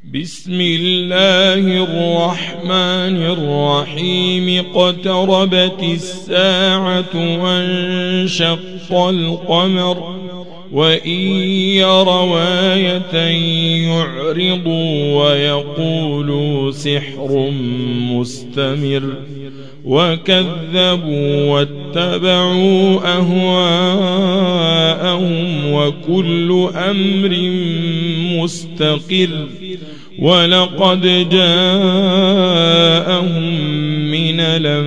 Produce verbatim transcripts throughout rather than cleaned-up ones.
بسم الله الرحمن الرحيم اقتربت الساعة وانشق القمر وإن يروا آية يعرضوا ويقولوا سحر مستمر وكذبوا واتبعوا أهواءهم وكل أمر مستقر ولقد جاءهم من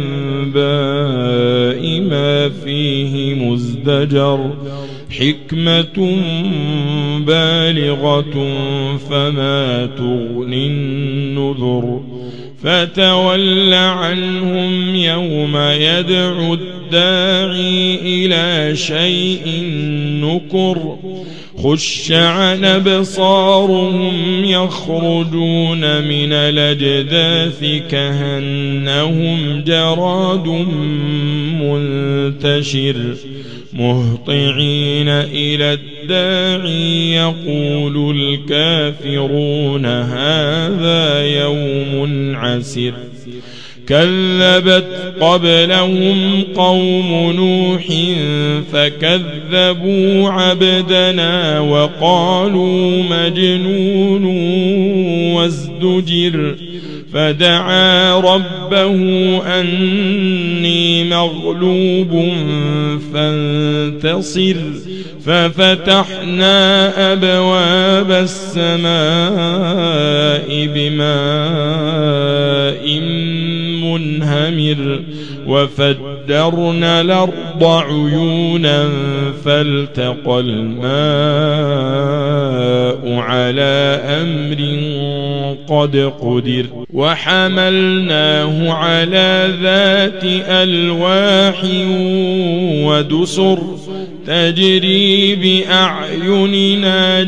الأنباء ما فيه مزدجر حكمة بالغة فما تغني النذر فتول عنهم يوم يدعو الداعي إلى شيء نكر خش عن أبصارهم يخرجون من الأجداث كأنهم جراد منتشر مهطعين إلى الداعي يقول الكافرون هذا يوم عسر كذبت قبلهم قوم نوح فكذبوا عبدنا وقالوا مجنون وازدجر فدعا ربه أني مغلوب فانتصر ففتحنا أبواب السماء بماء منهمر وفجرنا الأرض عيونا فالتقى الماء على أمر قد قدر وحملناه على ذات ألواح ودسر تجري بأعيننا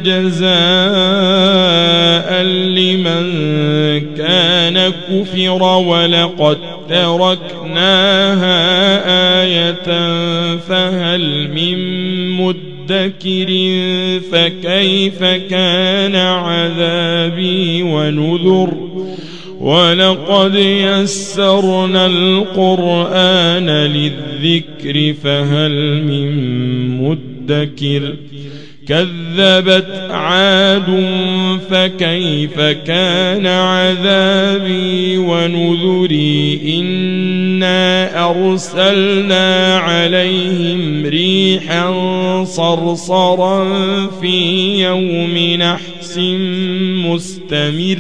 جزاء لمن كان كفر ولقد تركناها آية فهل من مدكر فكيف كان عذابي ونذر ولقد يسرنا القرآن للذكر فهل من مدكر كذبت عاد فكيف كان عذابي ونذري إنا أرسلنا عليهم ريحا صرصرا في يوم نحس مستمر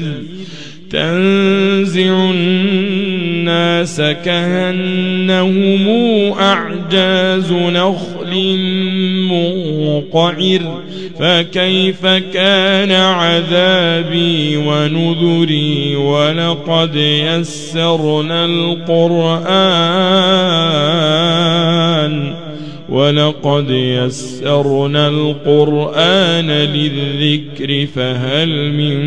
تنزع الناس كأنهم أعجاز نخل منقعر فكيف كان عذابي ونذري ولقد يسرنا القرآن ولقد يسرنا القرآن للذكر فهل من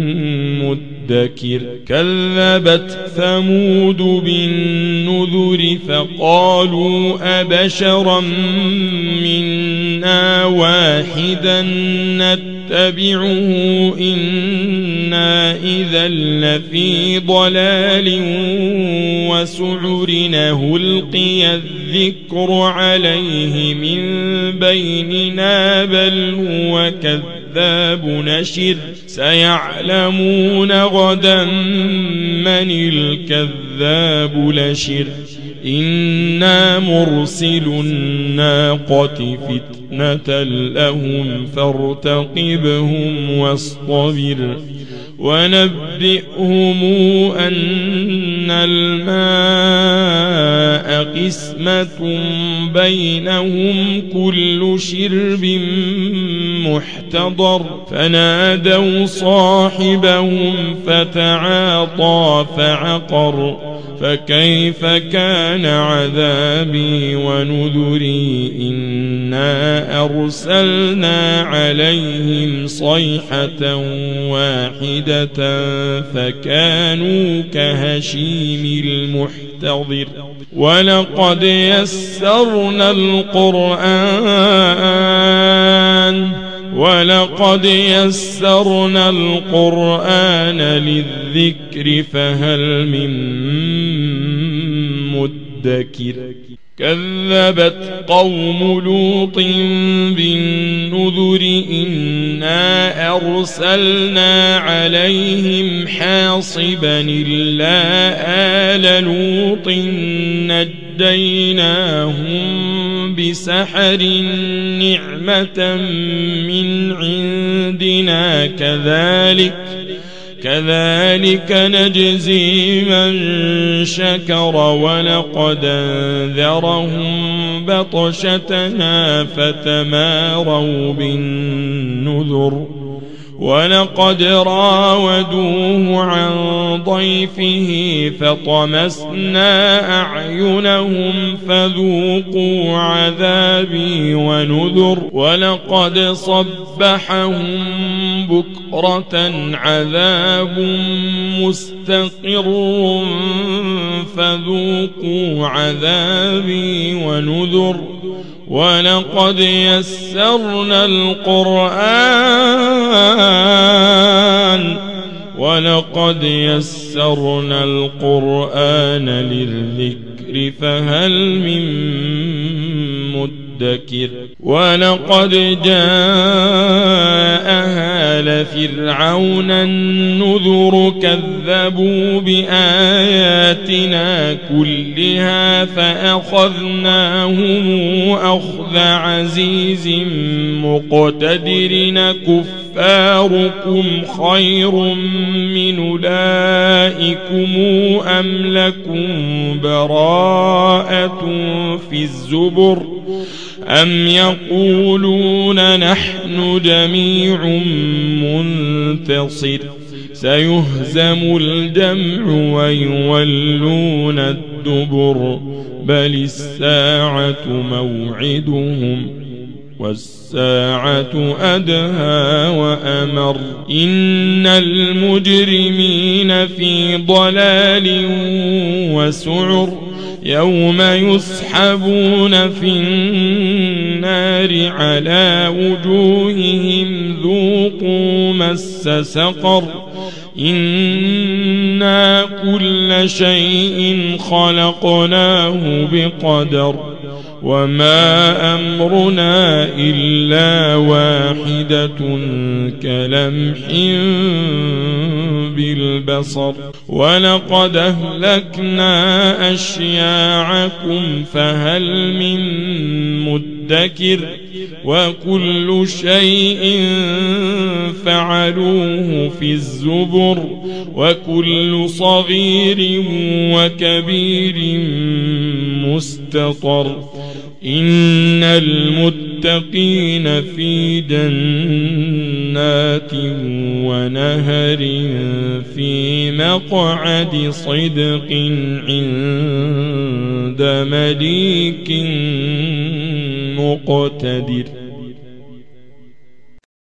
مدكر كذبت ثمود بالنذر فقالوا أبشرا منا واحدا نتبعه إنا إذا لفي ضلال وسعر نلقي الذكر عليه من بيننا بل هو كذاب نشر سيعلمون غدا من الكذاب لشر إنا مرسل الناقة فتنة لهم فارتقبهم واصطبر ونبئهم أن الماء قسمة بينهم كل شرب محتضر فنادوا صاحبهم فتعاطى فعقر فكيف كان عذابي ونذري إنا أرسلنا عليهم صيحة واحدة فكانوا كهشيم المحتضر ولقد يسرنا القرآن ولقد يسرنا القرآن للذكر فهل من مدكر كذبت قوم لوط بالنذر إنا أرسلنا عليهم حاصبا إلا آل لوط نجيناهم بسحر نعمة من عندنا كذلك كذلك نجزي من شكر ولقد أنذرهم بطشتنا فتماروا بالنذر ولقد راودوه عن ضيفه فطمسنا أعينهم فذوقوا عذابي ونذر ولقد صبحهم بكرة عذاب مستقر فذوقوا عذابي ونذر ولقد يسرنا القرآن ولقد يسرنا القرآن للذكر فهل من مدكر ولقد جاء آل فرعون النذر كذبوا بآياتنا كلها فأخذناهم أخذ عزيز مقتدر كفاركم خير من أولئكم أم لكم براءة في الزبر أم يقولون نحن جميع منتصر سيهزم الجمع ويولون الدبر بل الساعة موعدهم والساعة أدهى وأمر إن المجرمين في ضلال وسعر يوم يسحبون في النار على وجوههم ذوقوا مس سقر إنا كل شيء خلقناه بقدر وما أمرنا إلا واحدة كلمح بالبصر ولقد أهلكنا أشياعكم فهل من مدكر وكل شيء فعلوه في الزبر وكل صغير وكبير مستطر إن المتقين في جنات ونهر في مقعد صدق عند مليك مقتدر.